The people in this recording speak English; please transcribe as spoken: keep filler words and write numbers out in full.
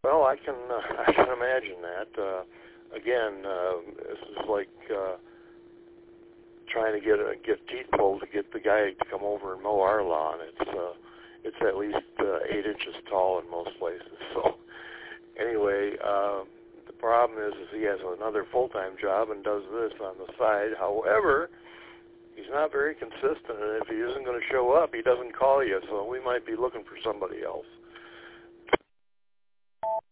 Well, I can uh, I can imagine that. Uh, again, uh, this is like uh, trying to get a, get teeth pulled to get the guy to come over and mow our lawn. It's uh, it's at least uh, eight inches tall in most places. So anyway, uh, the problem is, is he has another full-time job and does this on the side. However, he's not very consistent, and if he isn't going to show up, he doesn't call you. So we might be looking for somebody else.